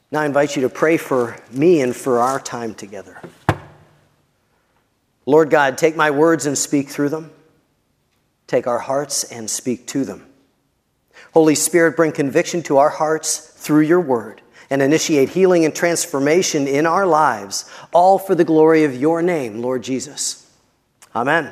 Now I invite you to pray for me and for our time together. Lord God, take my words and speak through them. Take our hearts and speak to them. Holy Spirit, bring conviction to our hearts through your word and initiate healing and transformation in our lives, all for the glory of your name, Lord Jesus. Amen.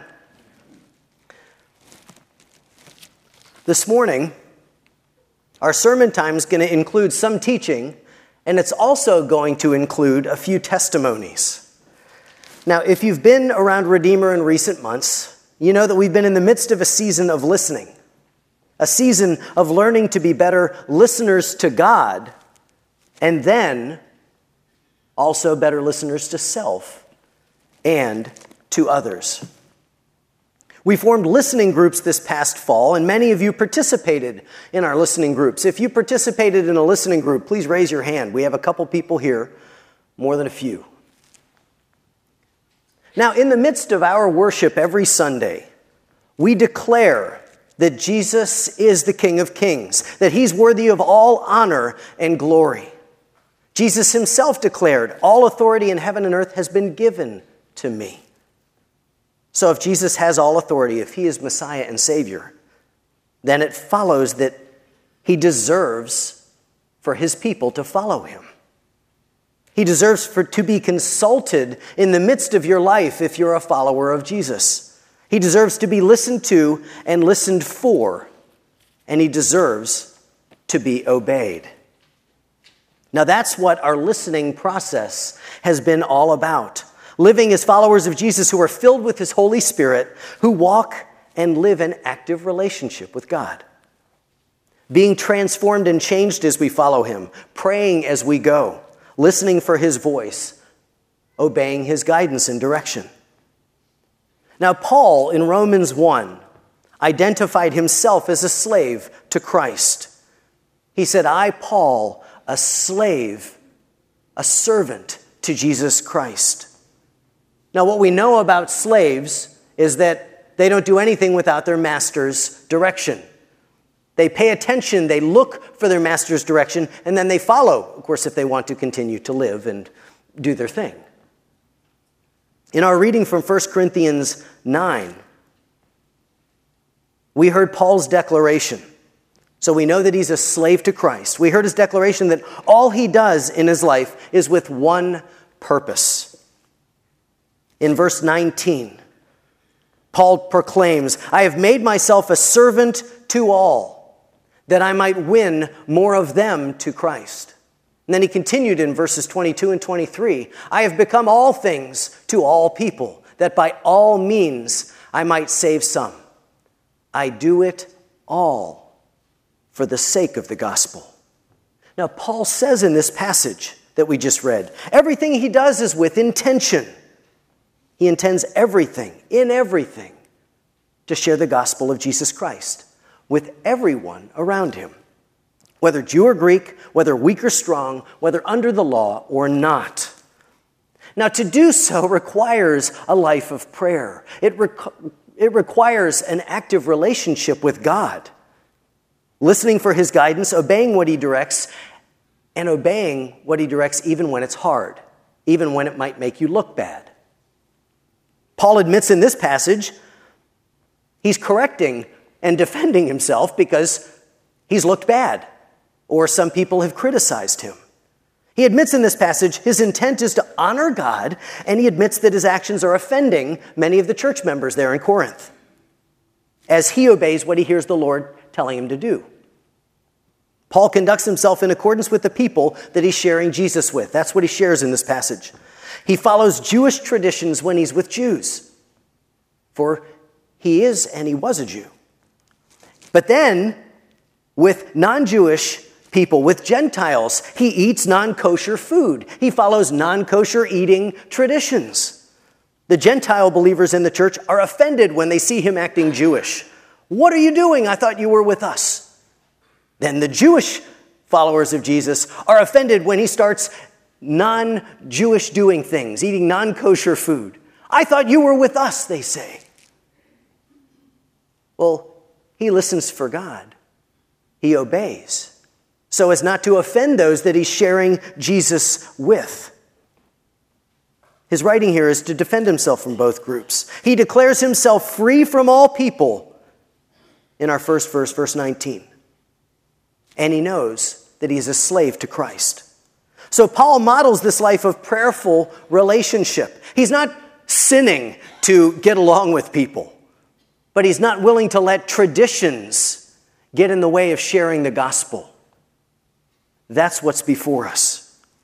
This morning, our sermon time is going to include some teaching, and it's also going to include a few testimonies. Now, if you've been around Redeemer in recent months, you know that we've been in the midst of a season of listening, a season of learning to be better listeners to God, and then also better listeners to self and to others. We formed listening groups this past fall, and many of you participated in our listening groups. If you participated in a listening group, please raise your hand. We have a couple people here, more than a few. Now, in the midst of our worship every Sunday, we declare that Jesus is the King of Kings, that he's worthy of all honor and glory. Jesus himself declared, "All authority in heaven and earth has been given to me." So if Jesus has all authority, if he is Messiah and Savior, then it follows that he deserves for his people to follow him. He deserves to be consulted in the midst of your life if you're a follower of Jesus. He deserves to be listened to and listened for, and he deserves to be obeyed. Now that's what our listening process has been all about. Living as followers of Jesus who are filled with his Holy Spirit, who walk and live an active relationship with God. Being transformed and changed as we follow him, praying as we go, listening for his voice, obeying his guidance and direction. Now, Paul in Romans 1 identified himself as a slave to Christ. He said, "I, Paul, a slave, a servant to Jesus Christ." Now, what we know about slaves is that they don't do anything without their master's direction. They pay attention, they look for their master's direction, and then they follow, of course, if they want to continue to live and do their thing. In our reading from 1 Corinthians 9, we heard Paul's declaration. So we know that he's a slave to Christ. We heard his declaration that all he does in his life is with one purpose. In verse 19, Paul proclaims, "I have made myself a servant to all, that I might win more of them to Christ." And then he continued in verses 22 and 23, "I have become all things to all people, that by all means I might save some. I do it all for the sake of the gospel." Now, Paul says in this passage that we just read, everything he does is with intention. He intends everything, in everything, to share the gospel of Jesus Christ with everyone around him, whether Jew or Greek, whether weak or strong, whether under the law or not. Now, to do so requires a life of prayer. It requires an active relationship with God, listening for his guidance, obeying what he directs, and obeying what he directs even when it's hard, even when it might make you look bad. Paul admits in this passage he's correcting and defending himself because he's looked bad, or some people have criticized him. He admits in this passage his intent is to honor God, and he admits that his actions are offending many of the church members there in Corinth, as he obeys what he hears the Lord telling him to do. Paul conducts himself in accordance with the people that he's sharing Jesus with. That's what he shares in this passage. He follows Jewish traditions when he's with Jews, for he is and he was a Jew. But then, with non-Jewish people, with Gentiles, he eats non-kosher food. He follows non-kosher eating traditions. The Gentile believers in the church are offended when they see him acting Jewish. "What are you doing? I thought you were with us." Then the Jewish followers of Jesus are offended when he starts non-Jewish doing things, eating non-kosher food. "I thought you were with us," they say. Well, he listens for God. He obeys. so as not to offend those that he's sharing Jesus with. His writing here is to defend himself from both groups. He declares himself free from all people in our first verse, verse 19. And he knows that he is a slave to Christ. So Paul models this life of prayerful relationship. He's not sinning to get along with people, but he's not willing to let traditions get in the way of sharing the gospel. That's what's before us.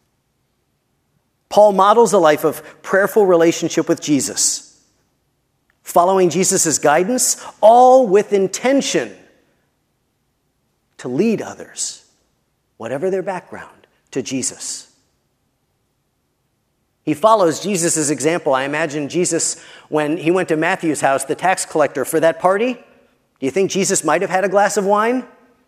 Paul models a life of prayerful relationship with Jesus, following Jesus' guidance, all with intention to lead others, whatever their background, to Jesus. He follows Jesus' example. I imagine Jesus, when he went to Matthew's house, the tax collector, for that party. Do you think Jesus might have had a glass of wine?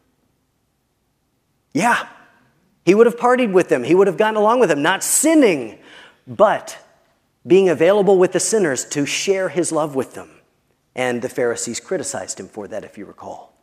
Yeah. He would have partied with them. He would have gotten along with them, not sinning, but being available with the sinners to share his love with them. And the Pharisees criticized him for that, if you recall.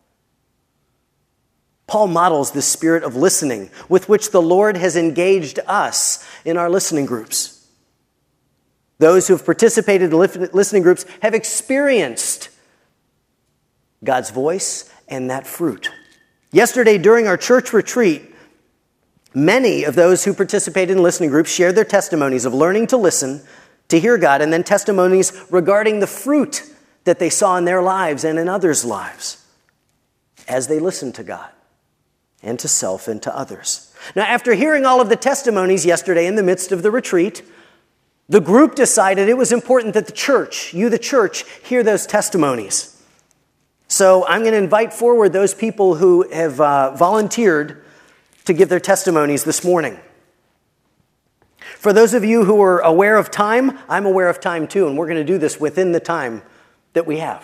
Paul models this spirit of listening with which the Lord has engaged us in our listening groups. Those who have participated in listening groups have experienced God's voice and that fruit. Yesterday, during our church retreat, many of those who participated in listening groups shared their testimonies of learning to listen, to hear God, and then testimonies regarding the fruit that they saw in their lives and in others' lives as they listened to God and to self and to others. Now, after hearing all of the testimonies yesterday in the midst of the retreat, the group decided it was important that the church, you the church, hear those testimonies. So I'm going to invite forward those people who have volunteered to give their testimonies this morning. For those of you who are aware of time, I'm aware of time too, and we're going to do this within the time that we have.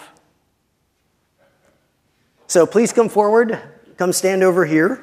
So please come forward, come stand over here.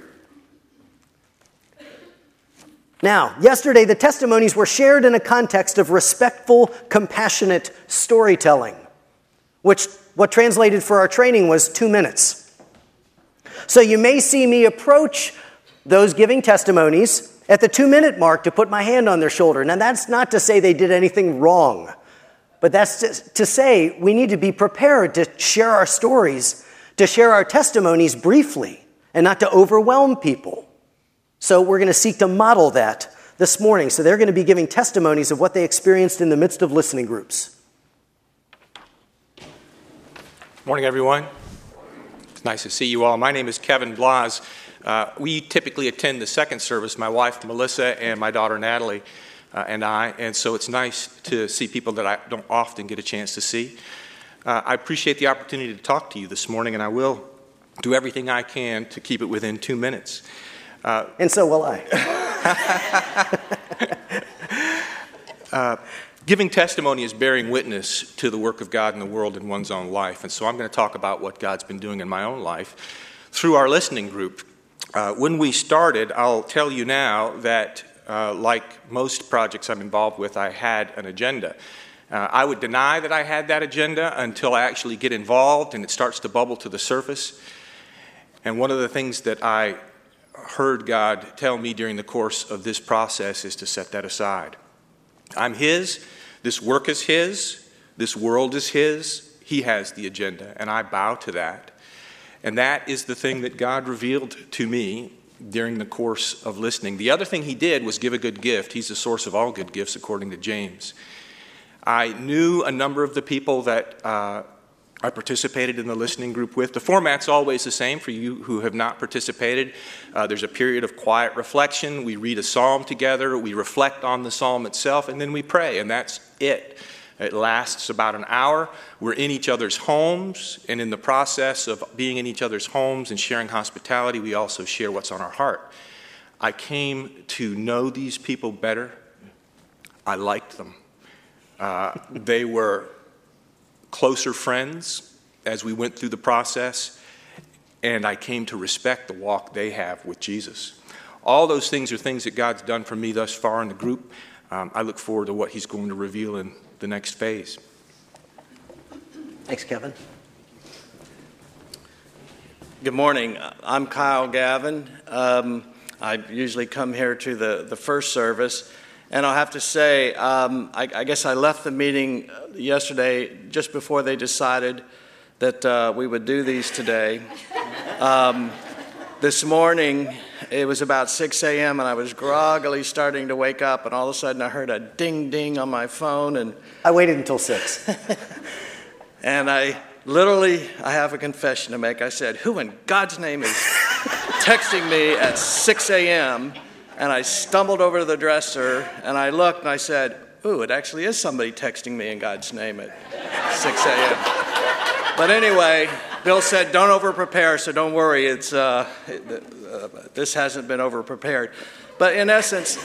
Now, yesterday the testimonies were shared in a context of respectful, compassionate storytelling, which what translated for our training was 2 minutes. So you may see me approach those giving testimonies at the 2-minute mark to put my hand on their shoulder. Now, that's not to say they did anything wrong, but that's to say we need to be prepared to share our stories, to share our testimonies briefly, and not to overwhelm people. So we're going to seek to model that this morning. So they're going to be giving testimonies of what they experienced in the midst of listening groups. Morning, everyone. It's nice to see you all. My name is Kevin Blas. We typically attend the second service, my wife Melissa and my daughter Natalie and I, and so it's nice to see people that I don't often get a chance to see. I appreciate the opportunity to talk to you this morning, and I will do everything I can to keep it within 2 minutes. And so will I. Giving testimony is bearing witness to the work of God in the world in one's own life, and so I'm going to talk about what God's been doing in my own life through our listening group. When we started, I'll tell you now that like most projects I'm involved with, I had an agenda. I would deny that I had that agenda until I actually get involved and it starts to bubble to the surface. And one of the things that I heard God tell me during the course of this process is to set that aside. I'm His, this work is His, this world is His, He has the agenda, and I bow to that. And that is the thing that God revealed to me during the course of listening. The other thing He did was give a good gift. He's the source of all good gifts, according to James. I knew a number of the people that I participated in the listening group with. The format's always the same for you who have not participated. There's a period of quiet reflection. We read a psalm together. We reflect on the psalm itself, and then we pray, and that's it. It lasts about an hour. We're in each other's homes, and in the process of being in each other's homes and sharing hospitality, we also share what's on our heart. I came to know these people better. I liked them. They were closer friends as we went through the process, and I came to respect the walk they have with Jesus. All those things are things that God's done for me thus far in the group. I look forward to what He's going to reveal in the next phase. Thanks, Kevin. Good morning. I'm Kyle Gavin. I usually come here to the first service. And I'll have to say, I guess I left the meeting yesterday just before they decided that we would do these today. This morning, it was about 6 a.m., and I was groggily starting to wake up, and all of a sudden I heard a ding-ding on my phone. And I waited until 6. And I have a confession to make. I said, who in God's name is texting me at 6 a.m.? And I stumbled over to the dresser, and I looked, and I said, ooh, it actually is somebody texting me in God's name at 6 a.m. But anyway, Bill said, don't over-prepare, so don't worry. This hasn't been over-prepared. But in essence,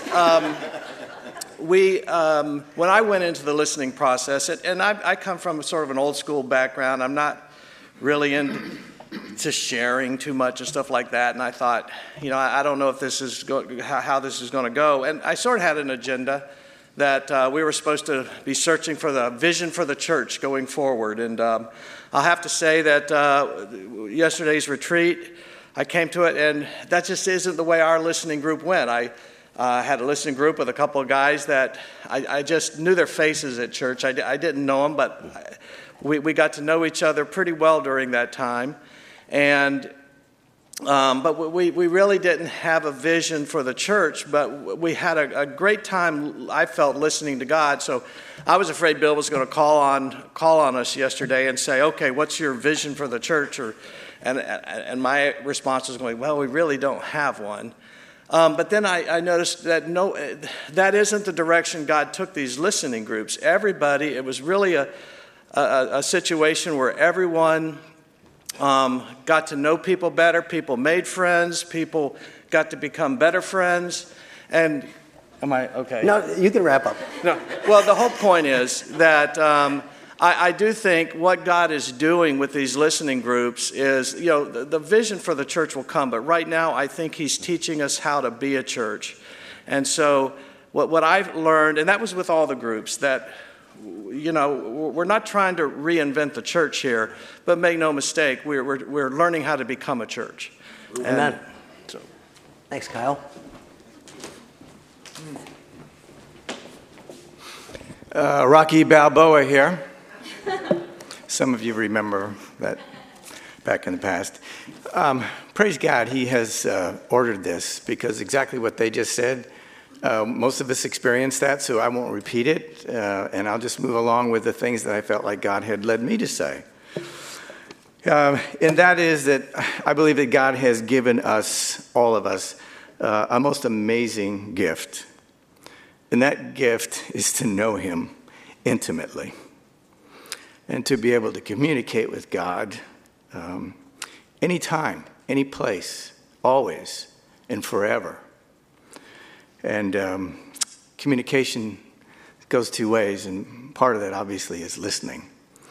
when I went into the listening process, and I come from sort of an old-school background. I'm not really into sharing too much and stuff like that. And I thought, I don't know if this is how this is going to go. And I sort of had an agenda that we were supposed to be searching for the vision for the church going forward. And I'll have to say that yesterday's retreat, I came to it, and that just isn't the way our listening group went. I had a listening group with a couple of guys that I just knew their faces at church. I didn't know them, but we got to know each other pretty well during that time. And but we really didn't have a vision for the church, but we had a great time, I felt, listening to God. So I was afraid Bill was going to call on us yesterday and say, okay, what's your vision for the church? And my response was going, well, we really don't have one. But then I noticed that that isn't the direction God took these listening groups. It was really a situation where everyone got to know people better, people made friends, people got to become better friends. And am I okay? No, you can wrap up. No. Well, the whole point is that I do think what God is doing with these listening groups is, the vision for the church will come, but right now I think He's teaching us how to be a church. And so what I've learned, and that was with all the groups, that we're not trying to reinvent the church here, but make no mistake, we're learning how to become a church. Amen. Thanks, Kyle. Rocky Balboa here. Some of you remember that back in the past. Praise God, He has ordered this, because exactly what they just said, most of us experienced that, so I won't repeat it, and I'll just move along with the things that I felt like God had led me to say. And that is that I believe that God has given us, all of us, a most amazing gift. And that gift is to know Him intimately and to be able to communicate with God anytime, any place, always, and forever. And communication goes two ways, and part of that obviously is listening.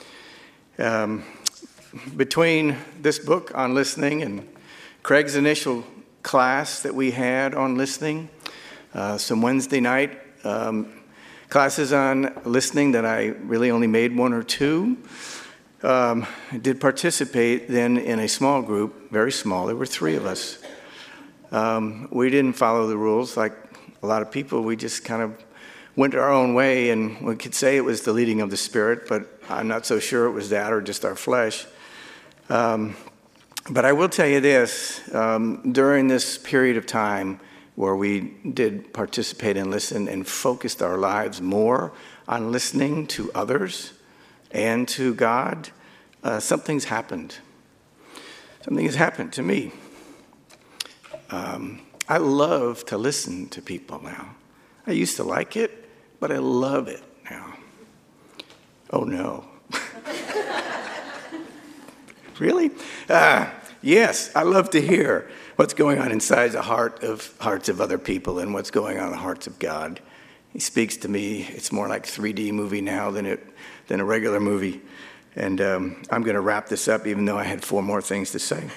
Between this book on listening and Craig's initial class that we had on listening, some Wednesday night classes on listening that I really only made one or two, I did participate then in a small group, very small. There were 3 of us. We didn't follow the rules like a lot of people. We just kind of went our own way, and we could say it was the leading of the Spirit, but I'm not so sure it was that or just our flesh. But I will tell you this, during this period of time where we did participate and listen and focused our lives more on listening to others and to God, something's happened. Something has happened to me. I love to listen to people now. I used to like it, but I love it now. Oh, no. Really? Yes, I love to hear what's going on inside the hearts of other people and what's going on in the hearts of God. He speaks to me. It's more like 3D movie now than a regular movie. And I'm going to wrap this up, even though I had 4 more things to say.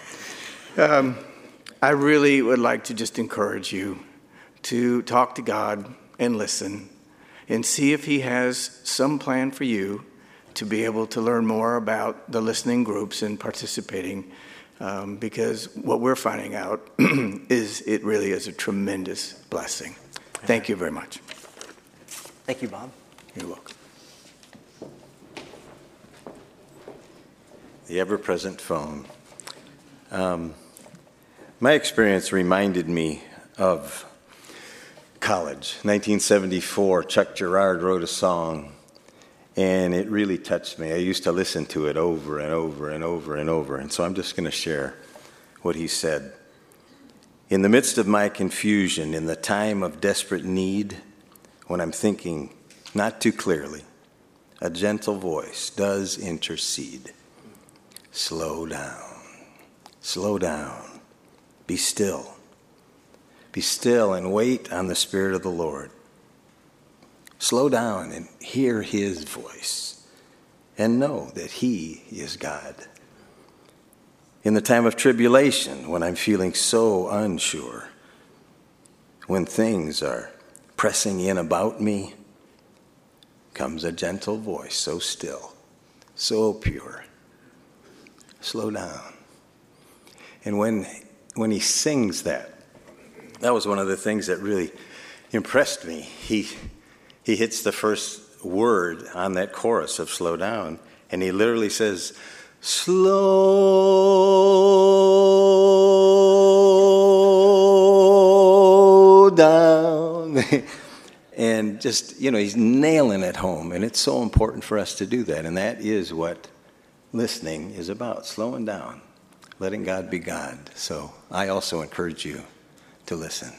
I really would like to just encourage you to talk to God and listen and see if He has some plan for you to be able to learn more about the listening groups and participating because what we're finding out is it really is a tremendous blessing. Thank you very much. Thank you, Bob. You're welcome. The ever-present phone. My experience reminded me of college. 1974, Chuck Girard wrote a song, and it really touched me. I used to listen to it over and over and over and over, and so I'm just going to share what he said. In the midst of my confusion, in the time of desperate need, when I'm thinking not too clearly, a gentle voice does intercede. Slow down, be still. Be still and wait on the Spirit of the Lord. Slow down and hear His voice and know that He is God. In the time of tribulation, when I'm feeling so unsure, when things are pressing in about me, comes a gentle voice, so still, so pure. Slow down. And when he sings that was one of the things that really impressed me. He hits the first word on that chorus of slow down, and he literally says, slow down. And just, he's nailing it home, and it's so important for us to do that, and that is what listening is about, slowing down, letting God be God. So I also encourage you to listen.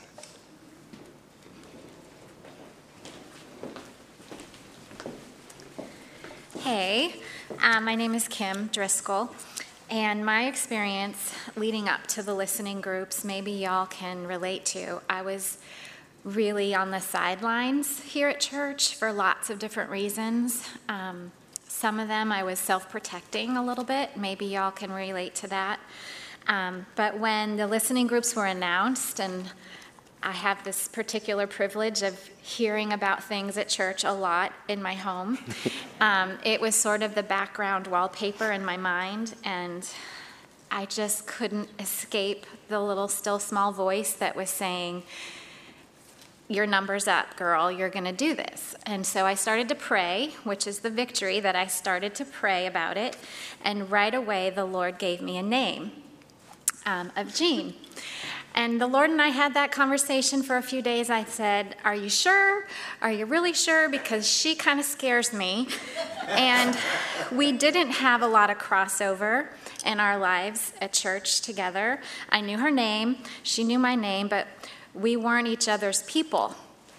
Hey, my name is Kim Driscoll, and my experience leading up to the listening groups, maybe y'all can relate to. I was really on the sidelines here at church for lots of different reasons. Some of them I was self-protecting a little bit. Maybe y'all can relate to that. But when the listening groups were announced, and I have this particular privilege of hearing about things at church a lot in my home, it was sort of the background wallpaper in my mind, and I just couldn't escape the little still small voice that was saying, your number's up, girl, you're going to do this. And so I started to pray, which is the victory that I started to pray about it. And right away, the Lord gave me a name of Jean. And the Lord and I had that conversation for a few days. I said, are you sure? Are you really sure? Because she kind of scares me. And we didn't have a lot of crossover in our lives at church together. I knew her name. She knew my name, but we weren't each other's people.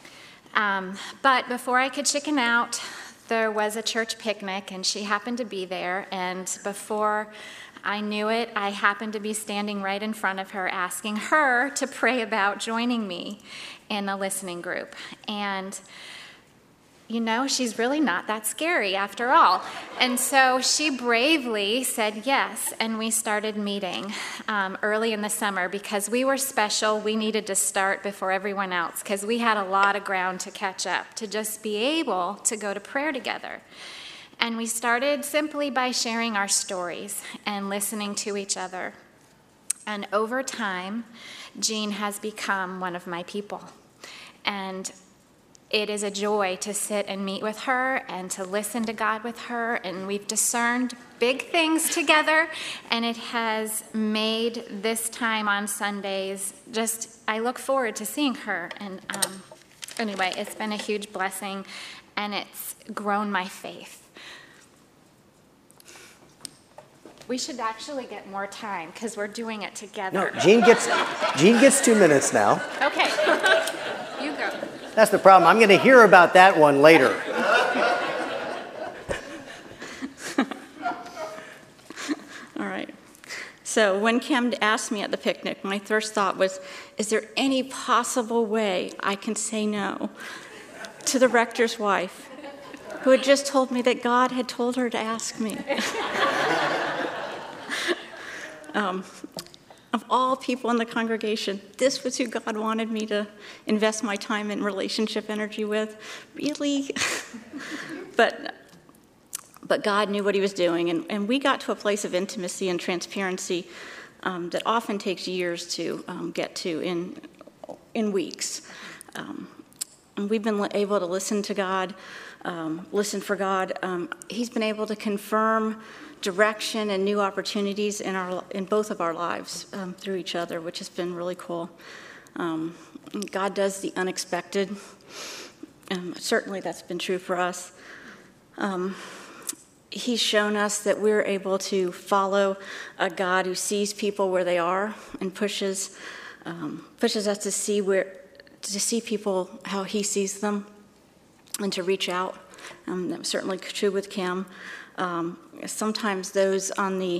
But before I could chicken out, there was a church picnic, and she happened to be there. And before I knew it, I happened to be standing right in front of her, asking her to pray about joining me in a listening group. And she's really not that scary after all. And so she bravely said yes, and we started meeting early in the summer because we were special. We needed to start before everyone else because we had a lot of ground to catch up, to just be able to go to prayer together. And we started simply by sharing our stories and listening to each other. And over time, Jean has become one of my people. And it is a joy to sit and meet with her and to listen to God with her, and we've discerned big things together, and it has made this time on Sundays I look forward to seeing her. And anyway, it's been a huge blessing, and it's grown my faith. We should actually get more time because we're doing it together. No, Jean gets 2 minutes now. Okay, you go. That's the problem. I'm going to hear about that one later. All right. So when Kim asked me at the picnic, my first thought was, is there any possible way I can say no to the rector's wife who had just told me that God had told her to ask me? Of all people in the congregation, this was who God wanted me to invest my time and relationship energy with. Really? But God knew what he was doing, and we got to a place of intimacy and transparency that often takes years to get to in weeks. And we've been able to listen to God, listen for God. He's been able to confirm direction and new opportunities in both of our lives through each other, which has been really cool. God does the unexpected. Certainly that's been true for us. He's shown us that we're able to follow a God who sees people where they are and pushes us to see people how he sees them and to reach out. That was certainly true with Kim. Sometimes those on the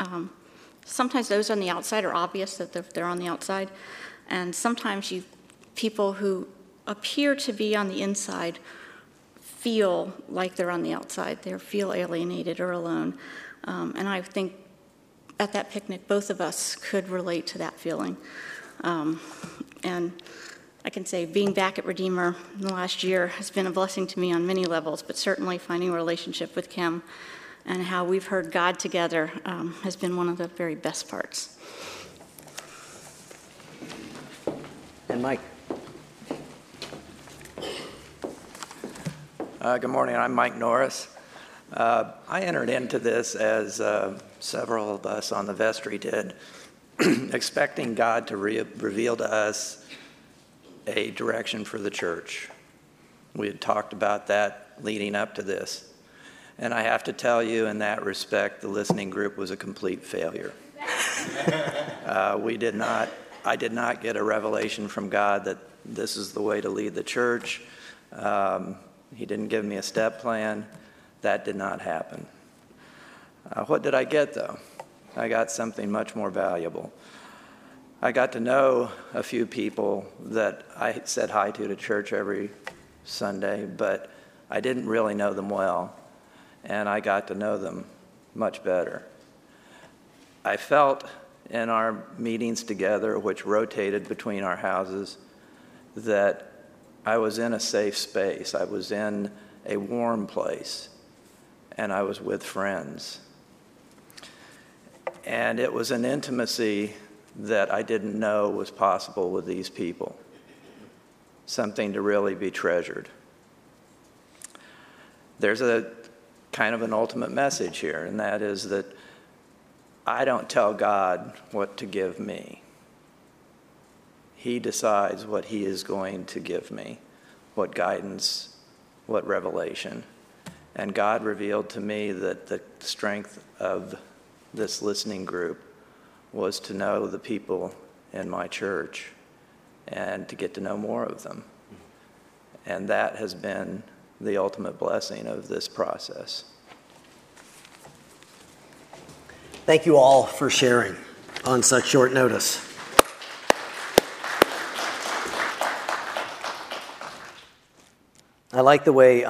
outside are obvious that they're on the outside, and sometimes people who appear to be on the inside feel like they're on the outside. They feel alienated or alone. And I think at that picnic, both of us could relate to that feeling. And I can say being back at Redeemer in the last year has been a blessing to me on many levels, but certainly finding a relationship with Kim and how we've heard God together has been one of the very best parts. And Mike. Good morning, I'm Mike Norris. I entered into this as several of us on the vestry did, expecting God to reveal to us a direction for the church. We had talked about that leading up to this. And I have to tell you, in that respect, the listening group was a complete failure. I did not get a revelation from God that this is the way to lead the church. He didn't give me a step plan. That did not happen. What did I get, though? I got something much more valuable. I got to know a few people that I said hi to church every Sunday, but I didn't really know them well, and I got to know them much better. I felt in our meetings together, which rotated between our houses, that I was in a safe space. I was in a warm place, and I was with friends. And it was an intimacy that I didn't know was possible with these people, something to really be treasured. There's a kind of an ultimate message here, and that is that I don't tell God what to give me. He decides what he is going to give me, what guidance, what revelation. And God revealed to me that the strength of this listening group was to know the people in my church and to get to know more of them. And that has been the ultimate blessing of this process. Thank you all for sharing on such short notice. I like the way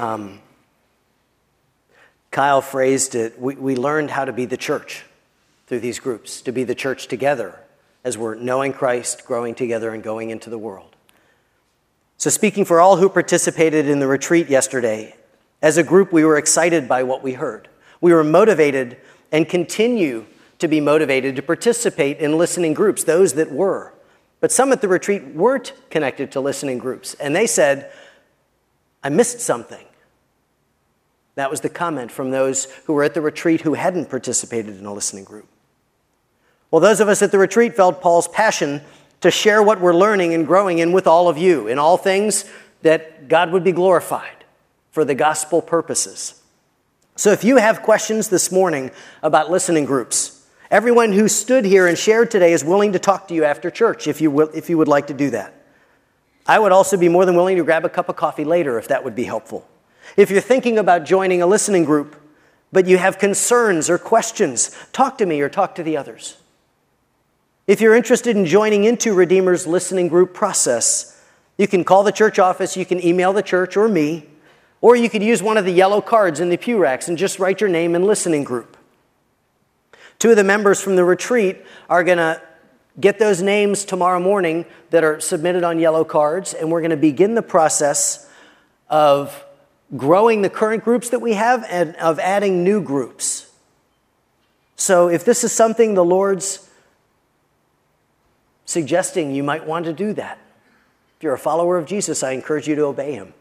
Kyle phrased it. We learned how to be the church through these groups, to be the church together as we're knowing Christ, growing together, and going into the world. So speaking for all who participated in the retreat yesterday, as a group, we were excited by what we heard. We were motivated and continue to be motivated to participate in listening groups, those that were. But some at the retreat weren't connected to listening groups, and they said, I missed something. That was the comment from those who were at the retreat who hadn't participated in a listening group. Well, those of us at the retreat felt Paul's passion to share what we're learning and growing in with all of you, in all things that God would be glorified for the gospel purposes. So if you have questions this morning about listening groups, everyone who stood here and shared today is willing to talk to you after church if you would like to do that. I would also be more than willing to grab a cup of coffee later if that would be helpful. If you're thinking about joining a listening group, but you have concerns or questions, talk to me or talk to the others. If you're interested in joining into Redeemer's listening group process, you can call the church office, you can email the church or me, or you could use one of the yellow cards in the pew racks and just write your name in listening group. Two of the members from the retreat are going to get those names tomorrow morning that are submitted on yellow cards, and we're going to begin the process of growing the current groups that we have and of adding new groups. So if this is something the Lord's suggesting you might want to do that. If you're a follower of Jesus, I encourage you to obey him.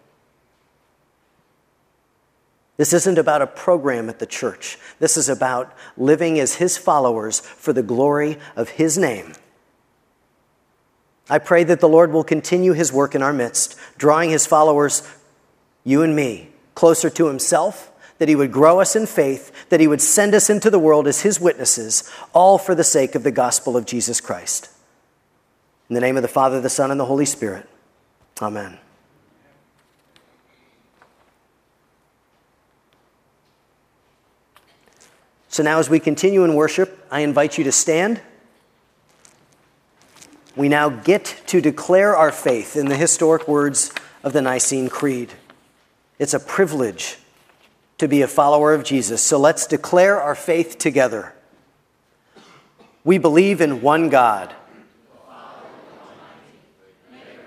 This isn't about a program at the church. This is about living as his followers for the glory of his name. I pray that the Lord will continue his work in our midst, drawing his followers, you and me, closer to himself, that he would grow us in faith, that he would send us into the world as his witnesses, all for the sake of the gospel of Jesus Christ. In the name of the Father, the Son, and the Holy Spirit. Amen. So now as we continue in worship, I invite you to stand. We now get to declare our faith in the historic words of the Nicene Creed. It's a privilege to be a follower of Jesus. So let's declare our faith together. We believe in one God,